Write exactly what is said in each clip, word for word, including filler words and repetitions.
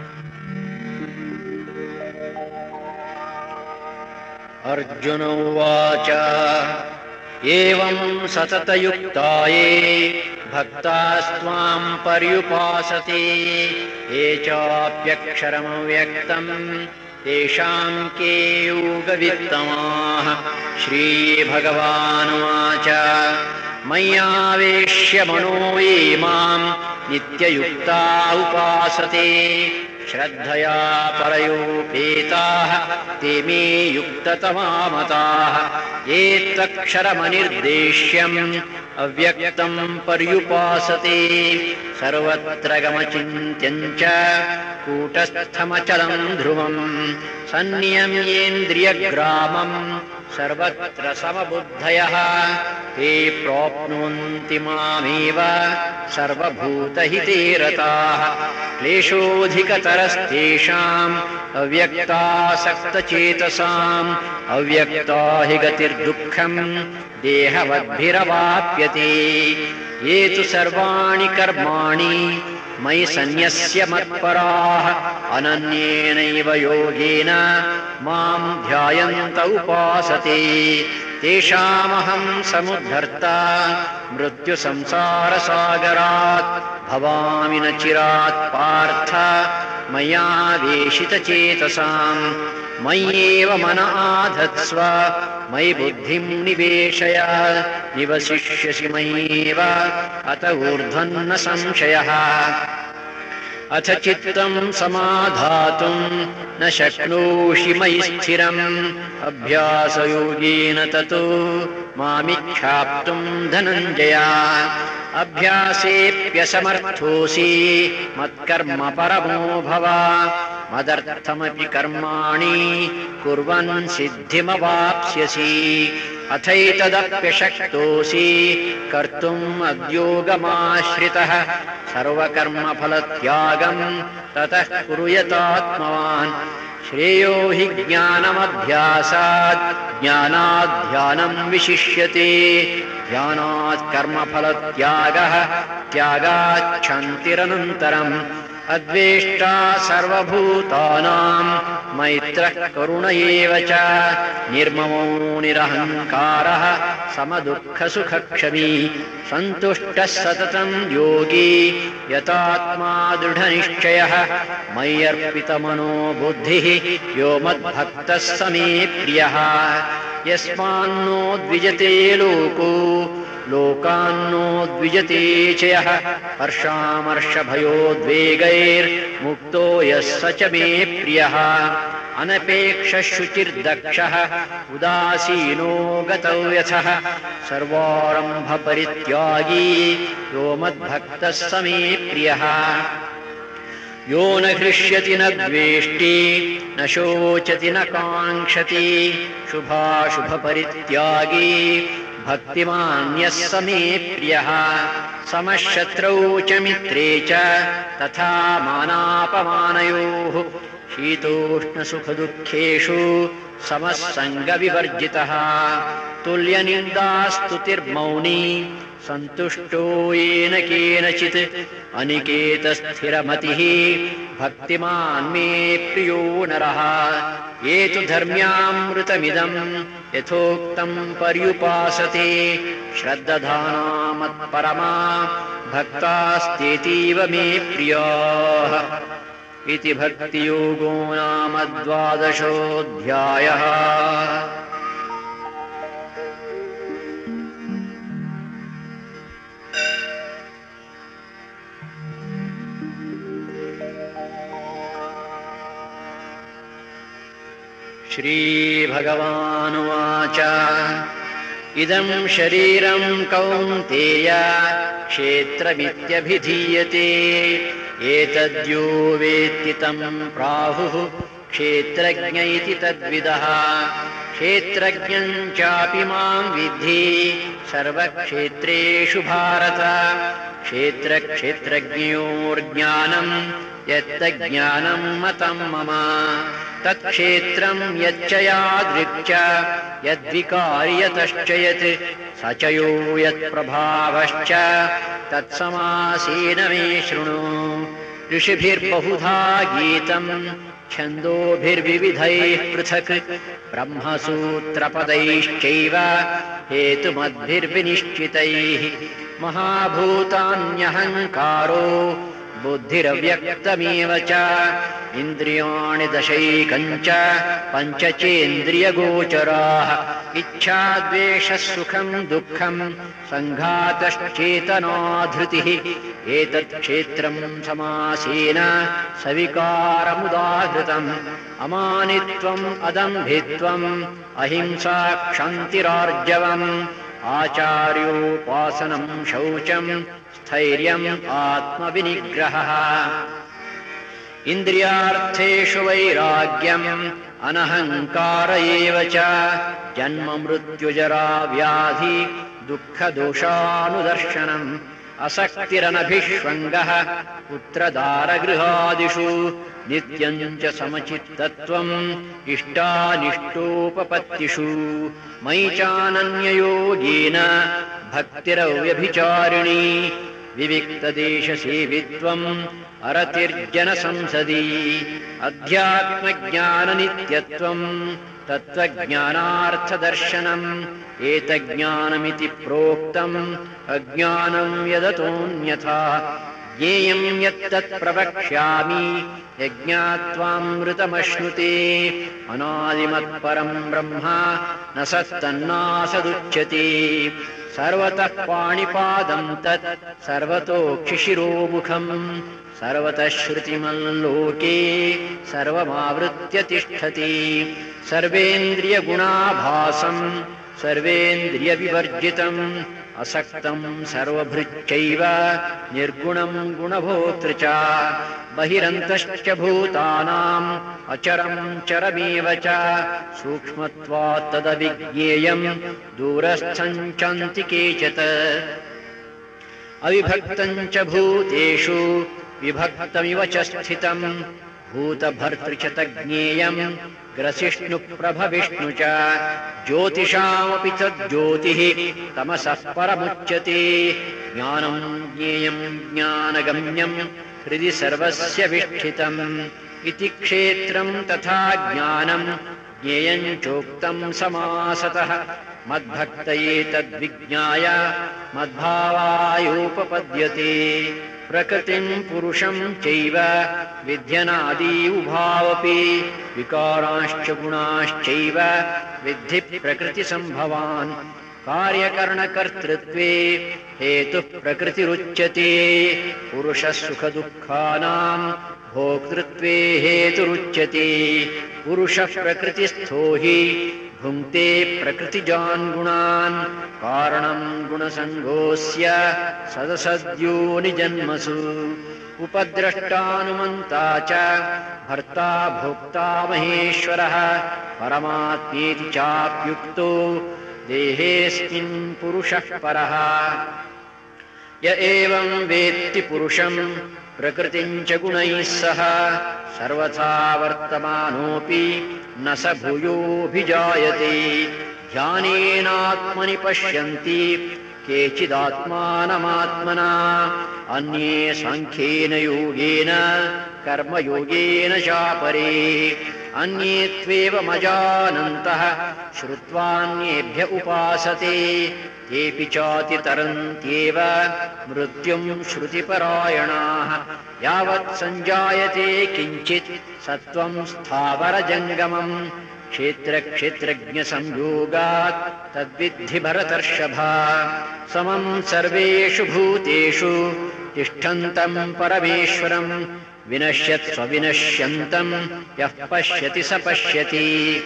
अर्जुन उवाच एवं सततयुक्ताये भक्तास्त्वां पर्युपासते ये चाप्यक्षरमव्यक्तं तेषां के योगवित्तमाः। श्रीभगवानुवाच मय्यावेश्य मनो ये मां नित्ययुक्ता उपासते श्रद्धया परयोपेताः ते मे युक्ततमा मताः। ये तत्क्षरमनिर्देश्यम् अव्यक्तं पर्युपासते सर्वत्र गमचिन्त्यं च कूटस्थमचलं ध्रुवं सन्नियम्येन्द्रियग्रामं सर्वत्र समबुद्धयः ते प्राप्नुवन्ति मामेव सर्वभूतहिते रताः। क्लेशोऽधिकतरस्तेषाम् अव्यक्तासक्तचेतसाम् अव्यक्ता हि गतिर्दुःखम् देहवद्भिरवाप्यते। ये तु सर्वाणि कर्माणि मयि सन्न्यस्य मत्पराः अनन्येनैव योगेन मां ध्यायन्त उपासते तेषामहं समुद्धर्ता मृत्युसंसारसागरात् भवामि न चिरात् पार्थ मय्यावेशितचेतसाम्। मय्येव मन आधत्स्व मयि बुद्धिं निवेशय निवसिष्यसि मय्येव अत ऊर्ध्वं न संशयः। अथ चित्तं समाधातुं न शक्नोषि मयि स्थिरम् अभ्यासयोगेन ततो मामिच्छाप्तुं धनञ्जय। अभ्यासेऽप्यसमर्थोऽसि मत्कर्म परमो भव मदर्थमपि कर्माणि कुर्वन् सिद्धिमवाप्स्यसि। अथैतदप्यशक्तोऽसि कर्तुम् अद्योगमाश्रितः सर्वकर्मफलत्यागं ततः कुरु यतात्मवान्। श्रेयो हि ज्ञानमभ्यासात् ज्ञानात् ध्यानं विशिष्यते ध्यानात् कर्मफलत्यागः त्यागात् क्षान्तिरनन्तरम्। अद्वेष्टा सर्वभूतानां मैत्रः करुण एव च निर्ममो निरहङ्कारः समदुःखसुखक्षमी सन्तुष्टः सततं योगी यतात्मा दृढनिश्चयः। मय्यर्पितमनो बुद्धिः यो मद्भक्तः स मे प्रियः। यस्मान्नो द्विजते लोको लोकान्नो द्विजते च यः हर्षामर्षभयोद्वेगैर्मुक्तो यः स च मे प्रियः। अनपेक्षः शुचिर्दक्षः उदासीनो गतव्यथः सर्वारम्भपरित्यागी यो मद्भक्तः स मे प्रियः। यो न हृष्यति न द्वेष्टि न शोचति न काङ्क्षति शुभाशुभपरित्यागी भक्तिमान्यः स मे प्रियः। समशत्रौ च मित्रे च तथा मानापमानयोः शीतोष्णसुखदुःखेषु समः सङ्गविवर्जितः। तुल्यनिन्दास्तुतिर्मौनी सन्तुष्टो येन केनचित् अनिकेतस्थिरमतिः भक्तिमान् मे प्रियो नरः। ये तु धर्म्यामृतमिदं यथोक्तं पर्युपासते श्रद्धाना मत्परमा भक्तास्तेतीव मे प्रियाः। इति भक्तियोगो नाम द्वादशोऽध्यायः। श्रीभगवानुवाच इदं शरीरं कौन्तेय क्षेत्रमित्यभिधीयते एतद्यो वेत्ति तं प्राहुः क्षेत्रज्ञ इति तद्विदः। क्षेत्रज्ञं चापि मां विद्धि सर्वक्षेत्रेषु भारत। क्षेत्रक्षेत्रज्ञयोर्ज्ञानं यत्तज्ज्ञानं मतं मम तत्क्षेत्रं यच्च यादृक् च यद्विकारि यतश्च यत् स च यो यत्प्रभावश्च तत्समासेन मे शृणु। ऋषिभिर्बहुधा गीतम् छन्दोभिर्विविधैः पृथक् ब्रह्मसूत्रपदैश्चैव हेतुमद्भिर्विनिश्चितैः महाभूतान्यहङ्कारो बुद्धिरव्यक्तमेव च इन्द्रियाणि दशैकञ्च पञ्चचेन्द्रियगोचराः इच्छा द्वेषः सुखम् दुःखम् सङ्घातश्चेतना धृतिः एतत् क्षेत्रम् समासेन सविकारमुदाहृतम् अमानित्वम् अदम्भित्वम् अहिंसा क्षान्तिरार्जवम् आचार्योपासनम् शौचम् स्थैर्यम् आत्मविनिग्रहः इन्द्रियार्थेषु वैराग्यम् अनहङ्कार एव च जन्म मृत्युजरा व्याधि दुःखदोषानुदर्शनम् असक्तिरनभिष्वङ्गः पुत्रदारगृहादिषु नित्यम् च समचित्तत्वम् इष्टानिष्टोपपत्तिषु मयि चानन्ययोगेन भक्तिरव्यभिचारिणी विविक्तदेशसेवित्वम् अरतिर्जनसंसदि अध्यात्मज्ञाननित्यत्वम् तत्त्वज्ञानार्थदर्शनम् एतज्ज्ञानमिति प्रोक्तम् अज्ञानम् यदतोऽन्यथा ज्ञेयम् यत्तत् प्रवक्ष्यामि यज्ञात्वामृतमश्नुते अनादिमत्परम् ब्रह्म न सत्तन्नासदुच्यते सर्वतः पाणिपादम् तत् सर्वतोक्षिशिरोमुखम् सर्वतः श्रुतिमल्लोके सर्वमावृत्य तिष्ठति सर्वेन्द्रियगुणाभासम् सर्वेन्द्रियविवर्जितम् असक्तम् सर्वभृच्चैव निर्गुणम् गुणभोक्तृ च बहिरन्तश्च भूतानाम् अचरम् चरमेव च सूक्ष्मत्वात् तदविज्ञेयम् दूरस्थम् चान्तिके च अविभक्तम् च भूतेषु विभक्तमिव च स्थितम् भूतभर्तृ च तज्ज्ञेयम् ग्रसिष्णुप्रभविष्णु च ज्योतिषामपि तज्ज्योतिः तमसः परमुच्यते ज्ञानम् ज्ञेयम् ज्ञानगम्यम् हृदि सर्वस्य विष्ठितम् इति क्षेत्रम् तथा ज्ञानम् ज्ञेयम् चोक्तम् समासतः मद्भक्तये तद्विज्ञाय मद्भावायोपपद्यते प्रकृतिम् पुरुषम् चैव विध्यनादि उभावपि विकाराश्च गुणाश्चैव विद्धि प्रकृतिसम्भवान् कार्यकरणकर्तृत्वे हेतुः प्रकृतिरुच्यते पुरुषः सुखदुःखानाम् भोक्तृत्वे हेतुरुच्यते पुरुषः प्रकृतिस्थो हि भुङ्क्ते प्रकृतिजान् गुणान् कारणम् गुणसङ्गोऽस्य सदसद्योनिजन्मसु उपद्रष्टानुमन्ता च भर्ता भोक्ता महेश्वरः परमात्मेति चाप्युक्तो देहेऽस्मिन् पुरुषः परः य एवम् वेत्ति पुरुषम् प्रकृतिम् च गुणैः सह सर्वथा वर्तमानोऽपि न स भूयोऽभिजायते ध्यानेनात्मनि पश्यन्ति केचिदात्मानमात्मना अन्ये साङ्ख्येन योगेन कर्मयोगेन चापरे अन्ये त्वेवमजानन्तः श्रुत्वान्येभ्य उपासते तेऽपि चातितरन्त्येव मृत्युम् श्रुतिपरायणाः यावत् सञ्जायते किञ्चित् सत्त्वम् स्थावरजङ्गमम् क्षेत्रक्षेत्रज्ञसंयोगात् तद्विद्धि भरतर्षभा समम् सर्वेषु भूतेषु तिष्ठन्तम् परमेश्वरम् विनश्यत् स्वविनश्यन्तम् यः पश्यति स पश्यति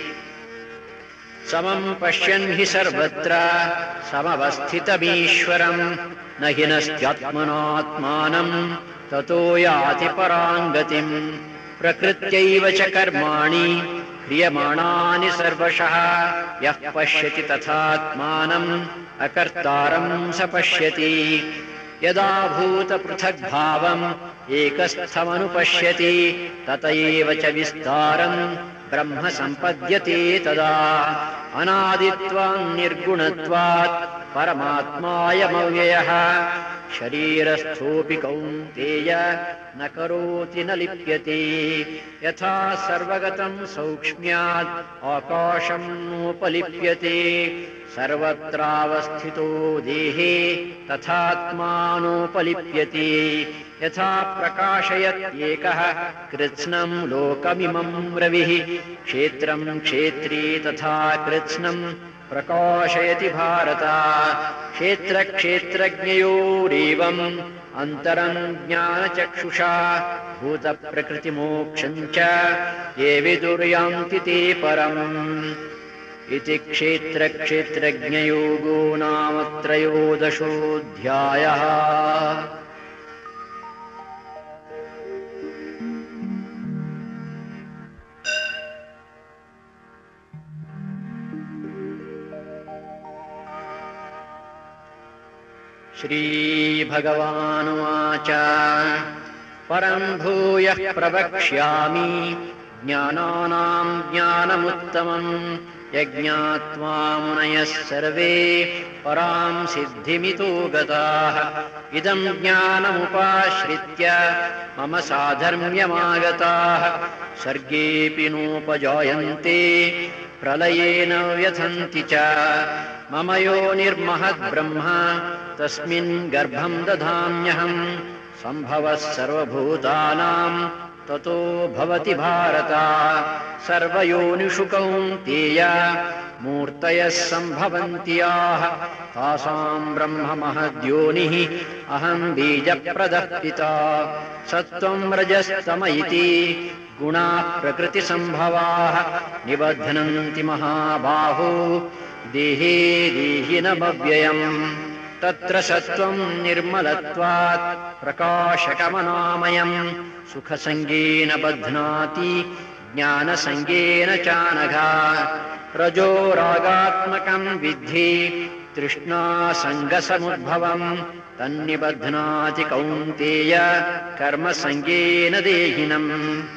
समम् पश्यन् हि सर्वत्र समवस्थितमीश्वरम् न हि नस्त्यात्मनात्मानम् ततो याति पराम् गतिम् प्रकृत्यैव च कर्माणि क्रियमाणानि सर्वशः यः पश्यति तथात्मानम् अकर्तारम् स पश्यति यदा भूतपृथग्भावम् एकस्थमनुपश्यति तत एव च विस्तारम् ब्रह्म सम्पद्यते तदा अनादित्वान् निर्गुणत्वात् परमात्मायमव्ययः शरीरस्थोऽपि कौन्तेय न करोति न लिप्यते यथा सर्वगतं सौक्ष्म्यात् आकाशं नोपलिप्यते सर्वत्रावस्थितो देहे तथात्मानोपलिप्यते यथा प्रकाशयत्येकः कृत्स्नं लोकमिमं रविः क्षेत्रं क्षेत्री तथा कृत्स्नं प्रकाशयति भारत क्षेत्रक्षेत्रज्ञयोरेवम् अन्तरं ज्ञानचक्षुषा भूतप्रकृतिमोक्षं च ये विदुर्यान्ति ते परम् इति क्षेत्रक्षेत्रज्ञयोगो नाम त्रयोदशोऽध्यायः। श्रीभगवानुवाच परं भूयः प्रवक्ष्यामि ज्ञानानां ज्ञानमुत्तमम् यज्ञात्वा मुनयः सर्वे परां सिद्धिमितो गताः इदं ज्ञानमुपाश्रित्य मम साधर्म्यमागताः सर्गेऽपि नोपजायन्ते प्रलयेन व्यथन्ति च मम योनिर्महद्ब्रह्म तस्मिन् गर्भं दधाम्यहम् सम्भवः सर्वभूतानां ततो भवति भारत सर्वयोनिषु कौन्तेय मूर्तयः सम्भवन्ति याः तासां ब्रह्म महद्योनिः अहं बीजप्रदः पिता सत्त्वं रजस्तम इति गुणाः प्रकृतिसम्भवाः निबध्नन्ति महाबाहो देहे देहिनमव्ययम् तत्र सत्त्वं निर्मलत्वात् प्रकाशकमनामयम् सुखसङ्गेन बध्नाति ज्ञानसङ्गेन चानघा रजो रागात्मकं विद्धि तृष्णासङ्गसमुद्भवम् तन्निबध्नाति कौन्तेय कर्मसङ्गेन देहिनम्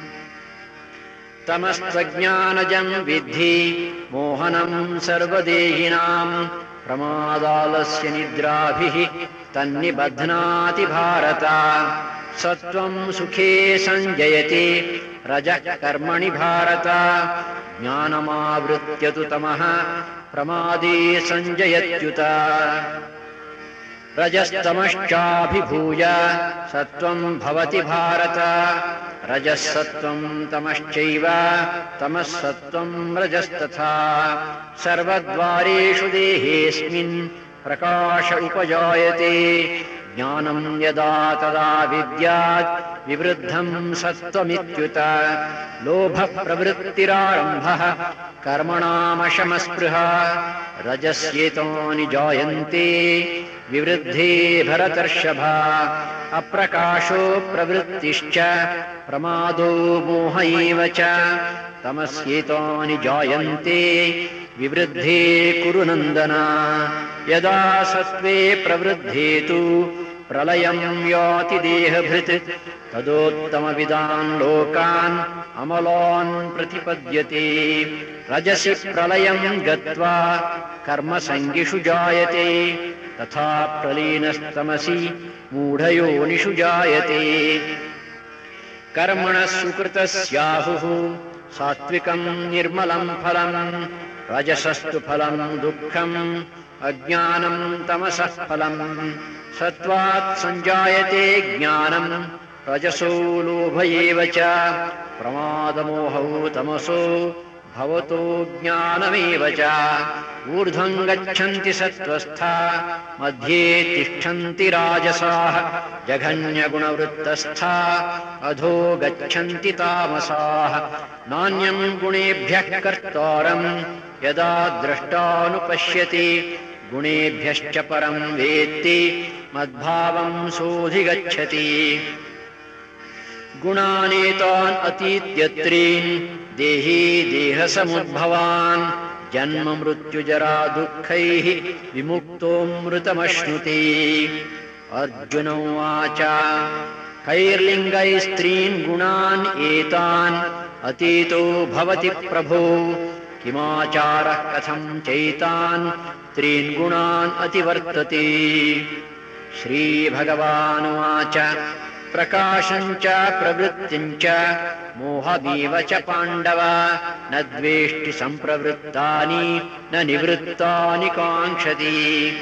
तमस्त्वज्ञानजं विद्धि मोहनं सर्वदेहिनां प्रमादालस्य निद्राभिः तन्निबध्नाति भारत सत्त्वं सुखे संजयति रजः कर्मणि भारत ज्ञानमावृत्य तु तमः प्रमादे संजयत्युत रजस्तमश्चाभिभूय सत्त्वं भवति भारत रजः सत्त्वं तमश्चैव तमः सत्त्वं रजस्तथा सर्वद्वारेषु देहेऽस्मिन् प्रकाश उपजायते ज्ञानं यदा तदा विद्यात् विवृद्धं सत्त्वमित्युत लोभः प्रवृत्तिरारम्भः कर्मणामशमस्पृहा रजस्येतानि जायन्ते विवृद्धे भरतर्षभ अप्रकाशो प्रवृत्तिश्च प्रमादो मोह एव च तमस्येतानि जायन्ते विवृद्धे कुरु नन्दन यदा सत्त्वे प्रवृद्धे तु प्रलयं याति देहभृत् तदोत्तमविदान् लोकान् अमलान् प्रतिपद्यते रजसि प्रलयं गत्वा कर्मसङ्गिषु जायते तथा प्रलीनस्तमसि मूढयोनिषु जायते कर्मणः सुकृतस्याहुः सात्विकं निर्मलं फलम् रजसस्तु फलं दुःखम् अज्ञानं तमसः फलम् सत्त्वात् संजायते ज्ञानं रजसो लोभ एव च प्रमादमोहौ तमसो भवतो ज्ञानमेव च ऊर्ध्वं गच्छन्ति सत्त्वस्था मध्ये तिष्ठन्ति राजसाः जघन्यगुणवृत्तस्था अधो गच्छन्ति तामसाः नान्यं गुणेभ्यः कर्तारं यदा द्रष्टानुपश्यति गुणेभ्यश्च परं वेत्ति मद्भावं सोऽधिगच्छति गुणानेतान् अतीत्यत्रीन् देही देहसमुद्भवान् जन्म मृत्युजरा दुःखैः विमुक्तोऽमृतमश्नुते अर्जुन उवाच कैर्लिङ्गैस्त्रीन् गुणान् एतान् अतीतो भवति प्रभो किमाचारः कथं चैतान् त्रीन् गुणान् अतिवर्तते। श्रीभगवानुवाच प्रकाशं च प्रवृत्तिं च मोहमेव च पाण्डव न द्वेष्टि सम्प्रवृत्तानि न निवृत्तानि काङ्क्षति।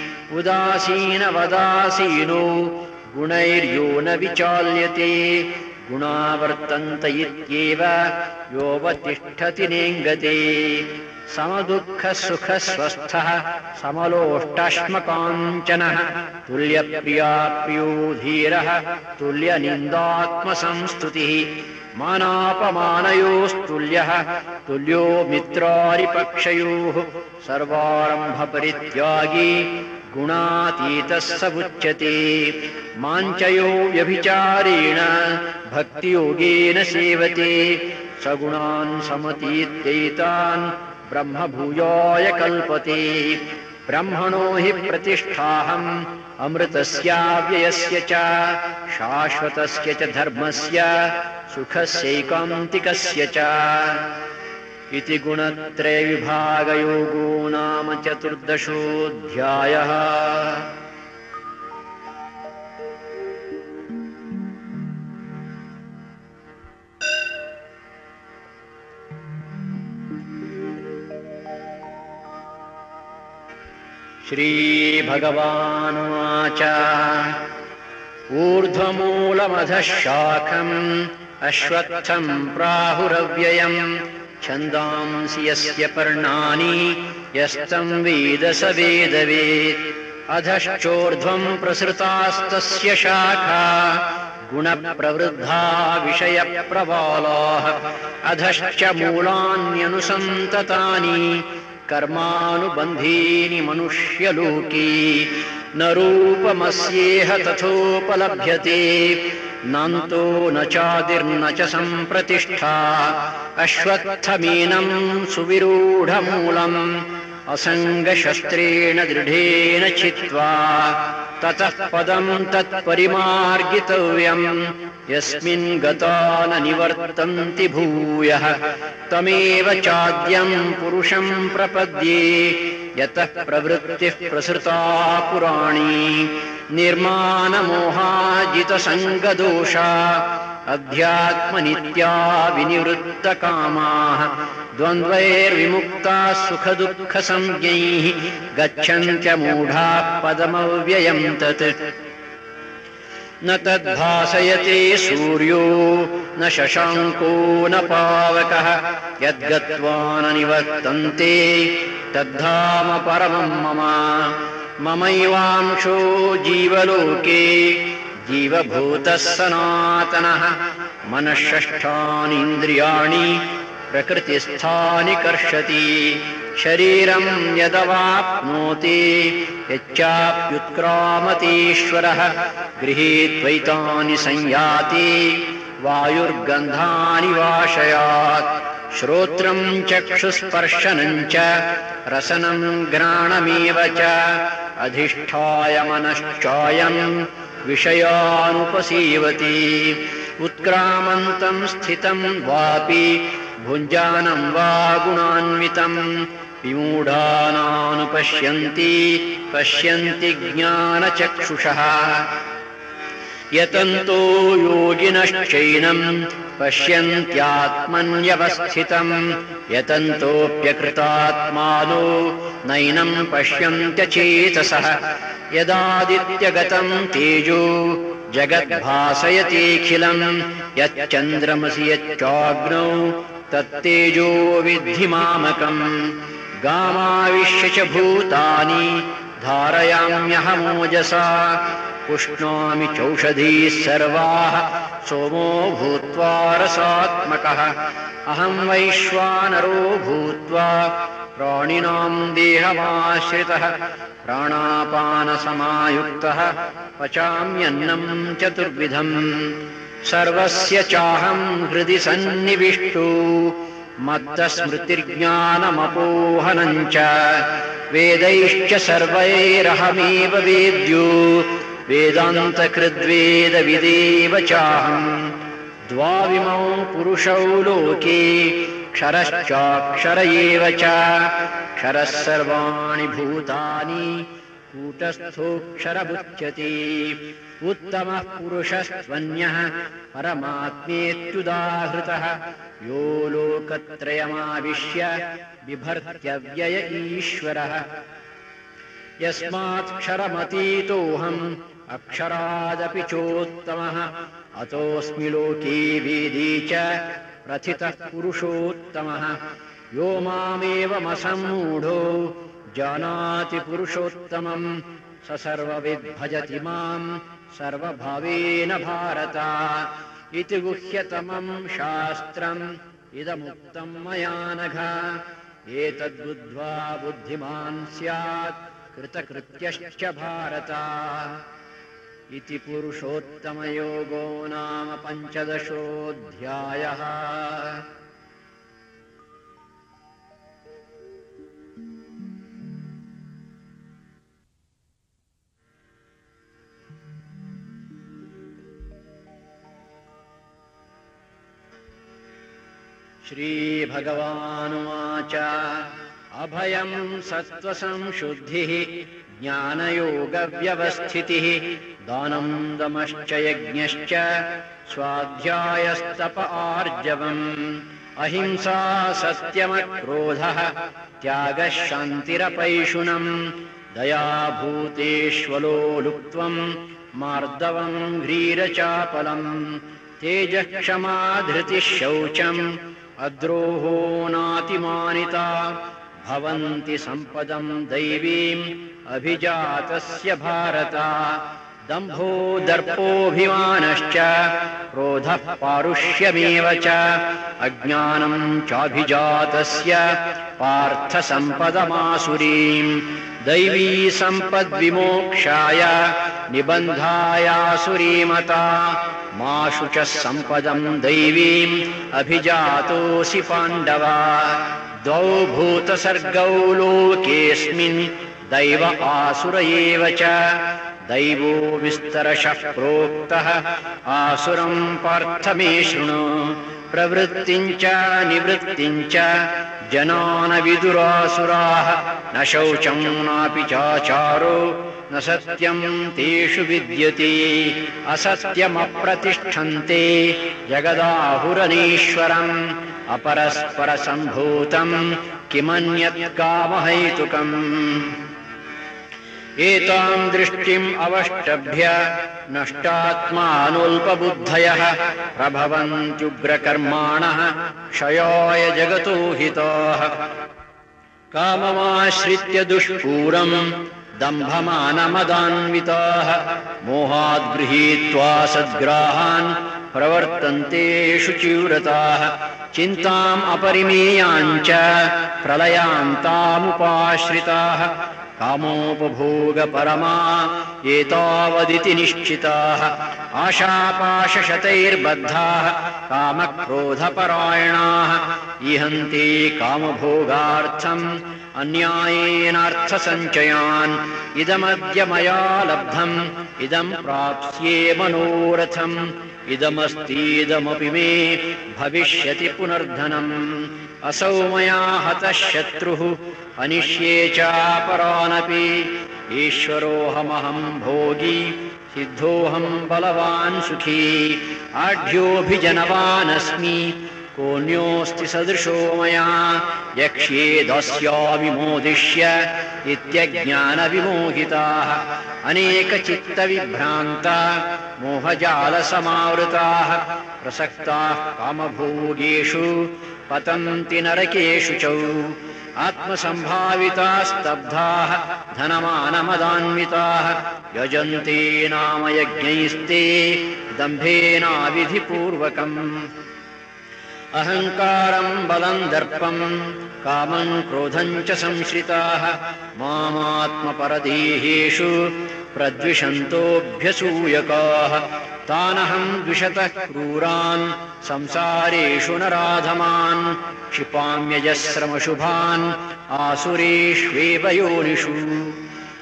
उदासीनवदासीनो गुणैर्यो न विचाल्यते गुणा वर्तन्त इत्येव योऽवतिष्ठति नेङ्गते। समदुःखसुखस्वस्थः समलोष्टाश्मकाञ्चनः तुल्यप्रिया प्रियो धीरः तुल्यनिन्दात्मसंस्तुतिः मानापमानयोस्तुल्यः तुल्यो मित्रारिपक्षयोः सर्वारम्भपरित्यागी गुणातीतः स उच्यते। माञ्चयो व्यभिचारेण भक्तियोगेन सेवते सगुणान् समतीत्यैतान् ब्रह्मभूयाय कल्पते। ब्रह्मणो हि प्रतिष्ठाहम् अमृतस्याव्ययस्य च शाश्वतस्य च धर्मस्य सुखस्यैकान्तिकस्य च। इति गुणत्रयविभागयोगो नाम चतुर्दशोऽध्यायः। श्रीभगवानुवाच ऊर्ध्वमूलमधः शाखम् अश्वत्थम् प्राहुरव्ययम् छन्दांसि यस्य पर्णानि यस्तं वेद स वेदवेत्। अधश्चोर्ध्वम् प्रसृतास्तस्य शाखा गुणप्रवृद्धा विषयप्रबालाः। अधश्च मूलान्यनुसन्ततानि कर्मानुबन्धीनि मनुष्यलोके। न रूपमस्येह तथोपलभ्यते नान्तो न चादिर्न च सम्प्रतिष्ठा। अश्वत्थमेनं सुविरूढमूलम् असङ्गशस्त्रेण दृढेन छित्त्वा ततः पदं तत्परिमार्गितव्यम् यस्मिन् गता न निवर्तन्ति भूयः। तमेव चाद्यं पुरुषं प्रपद्ये यतः प्रवृत्तिः प्रसृता पुराणी। निर्मानमोहाजितसङ्गदोषा अध्यात्मनित्या विनिवृत्तकामाः द्वन्द्वैर्विमुक्ताः सुखदुःखसंज्ञैः गच्छन्त्यमूढाः पदमव्ययम् तत्। न तद्भासयते सूर्यो न शशाङ्को न पावकः यद्गत्वा न निवर्तन्ते तद्धाम परमं मम। ममैवांशो जीवलोके जीवभूतः सनातनः। मनःषष्ठानीन्द्रियाणि प्रकृतिस्थानि कर्षति। शरीरं यदवाप्नोति यच्चाप्युत्क्रामतीश्वरः गृहीत्वैतानि संयाति वायुर्गन्धानि वाशयात्। श्रोत्रं चक्षुस्पर्शनं च रसनं घ्राणमेव च अधिष्ठाय मनश्चायं विषयानुपसीवति। उत्क्रामन्तं स्थितं वापि भुञ्जानं वा गुणान्वितं विमूढानानुपश्यन्ति पश्यन्ति ज्ञानचक्षुषः। यतन्तो योगिनश्चैनं पश्यन्त्यात्मन्यवस्थितं यतन्तोऽप्यकृतात्मानो नैनं पश्यन्त्यचेतसः। यदादित्यगतं तेजो जगद्भासयतेऽखिलं यच्चन्द्रमसि यच्चाग्नौ तत्तेजो विद्धि मामकम्। गामाविश्य च भूतानि धारयाम्यहमोजसा पुष्णामि चौषधीः सर्वाः सोमो भूत्वा रसात्मकः। अहं वैश्वानरो भूत्वा प्राणिनां देहमाश्रितः प्राणापानसमायुक्तः पचाम्यन्नं चतुर्विधम्। सर्वस्य चाहं हृदि सन्निविष्टो मत्तस्मृतिर्ज्ञानमपोहनं च। वेदैश्च सर्वैरहमेव वेद्यो वेदान्तकृद्वेदविदेव चाहम्। द्वाविमौ पुरुषौ लोके क्षरश्चाक्षर एव च क्षरः सर्वाणि भूतानि कूटस्थोऽक्षरमुच्यते उत्तमः पुरुषस्त्वन्यः परमात्मेत्युदाहृतः यो लोकत्रयमाविश्य बिभर्त्यव्यय ईश्वरः यस्मात्क्षरमतीतोऽहम् अक्षरादपि चोत्तमः अतोऽस्मि लोके वेदे च प्रथितः पुरुषोत्तमः यो मामेवमसम्मूढो जानाति पुरुषोत्तमम् स सर्वविद् भजति माम् सर्वभावेन भारत इति गुह्यतमम् शास्त्रम् इदमुक्तम् मया नघ एतद्बुद्ध्वा बुद्धिमान् स्यात् कृतकृत्यश्च भारत इति पुरुषोत्तमयोगो नाम पञ्चदशोऽध्यायः। श्रीभगवानुवाच अभयं सत्त्वसंशुद्धिः ज्ञानयोगव्यवस्थितिः दानं दमश्च यज्ञश्च स्वाध्यायस्तप आर्जवम् अहिंसा सत्यमक्रोधः त्यागः शान्तिरपैशुनम् दया भूतेष्वलोलुप्त्वम् मार्दवम् ह्रीरचापलम् तेजः क्षमा धृतिः शौचम् अद्रोहो नातिमानिता भवन्ति सम्पदम् दैवीम् अभिजातस्य भारत दम्भो दर्पोऽभिमानश्च क्रोधः पारुष्यमेव च अज्ञानम् चाभिजातस्य पार्थ सम्पदमासुरीम् दैवी सम्पद्विमोक्षाय निबन्धायासुरीमता मा शुचः सम्पदम् दैवीम् अभिजातोऽसि पाण्डव द्वौ भूतसर्गौ लोकेऽस्मिन् दैव आसुर एव च दैवो विस्तरशः प्रोक्तः आसुरम् पार्थ मे शृणु प्रवृत्तिम् च निवृत्तिम् च जना न विदुरासुराः न शौचम् नापि चाचारो न सत्यम् तेषु विद्यते असत्यमप्रतिष्ठन्ते जगदाहुरनीश्वरम् अपरस्परसम्भूतम् किमन्यत् कामहैतुकम् एताम् दृष्टिम् अवष्टभ्य नष्टात्मानोऽल्पबुद्धयः प्रभवन्त्युग्रकर्माणः क्षयाय जगतो हिताः काममाश्रित्य दुष्पूरम् दम्भमानमदान्विताः मोहाद् गृहीत्वा सद्ग्राहान् प्रवर्तन्ते शुचिव्रताः चिन्ताम् अपरिमेयाञ्च प्रलयान्तामुपाश्रिताः कामोपभोगपरमा एतावदिति निश्चिताः आशापाशशतैर्बद्धाः कामक्रोधपरायणाः इहन्ते कामभोगार्थम् अन्यायेनार्थसञ्चयान् इदमद्य मया लब्धम् इदम् प्राप्स्ये मनोरथम् इदमस्तीदमपि मे भविष्यति पुनर्धनम् असौ मया हतः शत्रुः अनिष्ये चापरानपि ईश्वरोऽहमहम् भोगी सिद्धोऽहम् बलवान् सुखी आढ्योऽभिजनवानस्मि कोऽन्योऽस्ति सदृशो मया यक्ष्ये दास्यामि मोदिष्य इत्यज्ञानविमोहिताः अनेकचित्तविभ्रान्ता मोहजालसमावृताः प्रसक्ताः कामभोगेषु पतन्ति नरकेषु च आत्मसम्भाविताः स्तब्धाः धनमानमदान्विताः यजन्ते नाम यज्ञैस्ते दम्भेनाविधिपूर्वकम् अहङ्कारम् बलम् दर्पम् कामम् क्रोधम् च संश्रिताः मामात्मपरदेहेषु प्रद्विषन्तोऽभ्यसूयकाः तानहम् द्विषतः क्रूरान् संसारेषु नराधमान् क्षिपाम्यजस्रमशुभान् आसुरेष्वेव योनिषु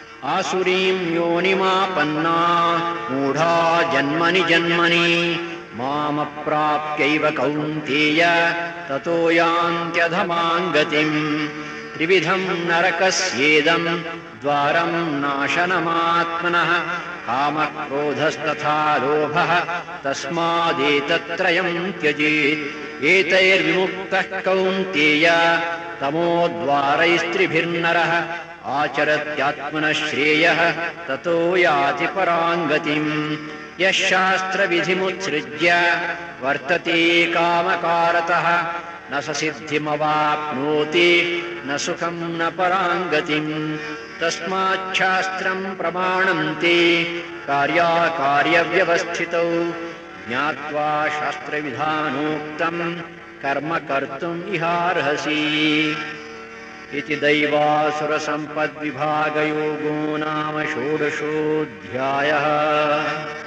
आसुरीम् योनिमापन्ना मूढा जन्मनि जन्मनि मामप्राप्यैव कौन्तेय ततो यान्त्यधमां गतिम् त्रिविधम् नरकस्येदम् द्वारम् नाशनमात्मनः कामः क्रोधस्तथा लोभः तस्मादेतत्त्रयम् त्यजेत् एतैर्विमुक्तः कौन्तेय तमोद्वारैस्त्रिभिर्नरः आचरत्यात्मनः श्रेयः ततो याति परां गतिम् यः शास्त्रविधिमुत्सृज्य वर्तते कामकारतः न स सिद्धिमवाप्नोति न सुखं न परां गतिम् तस्माच्छास्त्रं प्रमाणं ते कार्याकार्यव्यवस्थितौ ज्ञात्वा शास्त्रविधानोक्तं कर्म कर्तुम् इहार्हसि इति दैवासुरसम्पद्विभागयोगो नाम षोडशोऽध्यायः।